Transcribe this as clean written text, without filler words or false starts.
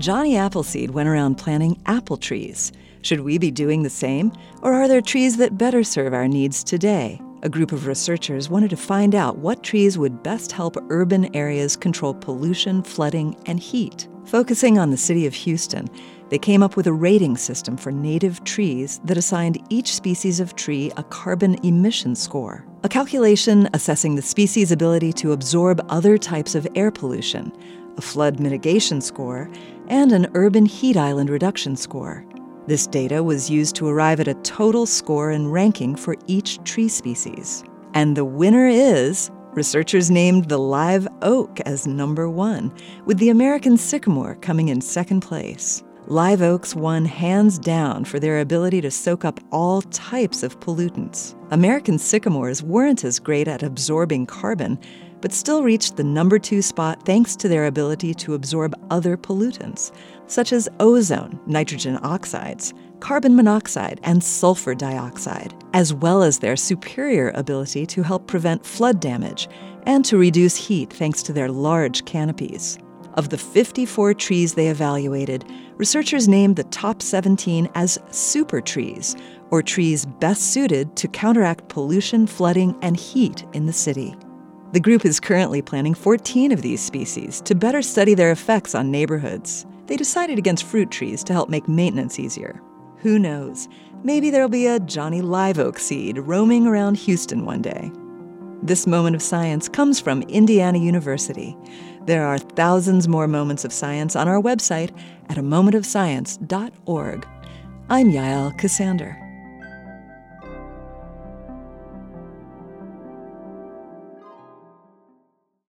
Johnny Appleseed went around planting apple trees. Should we be doing the same? Or are there trees that better serve our needs today? A group of researchers wanted to find out what trees would best help urban areas control pollution, flooding, and heat. Focusing on the city of Houston, they came up with a rating system for native trees that assigned each species of tree a carbon emission score, a calculation assessing the species' ability to absorb other types of air pollution, a flood mitigation score, and an urban heat island reduction score. This data was used to arrive at a total score and ranking for each tree species. And the winner is, researchers named the live oak as number 1, with the American sycamore coming in second place. Live oaks won hands down for their ability to soak up all types of pollutants. American sycamores weren't as great at absorbing carbon, but still reached the number 2 spot thanks to their ability to absorb other pollutants, such as ozone, nitrogen oxides, carbon monoxide, and sulfur dioxide, as well as their superior ability to help prevent flood damage and to reduce heat thanks to their large canopies. Of the 54 trees they evaluated, researchers named the top 17 as super trees, or trees best suited to counteract pollution, flooding, and heat in the city. The group is currently planting 14 of these species to better study their effects on neighborhoods. They decided against fruit trees to help make maintenance easier. Who knows? Maybe there'll be a Johnny Live Oak seed roaming around Houston one day. This moment of science comes from Indiana University. There are thousands more moments of science on our website at amomentofscience.org. I'm Yael Ksander.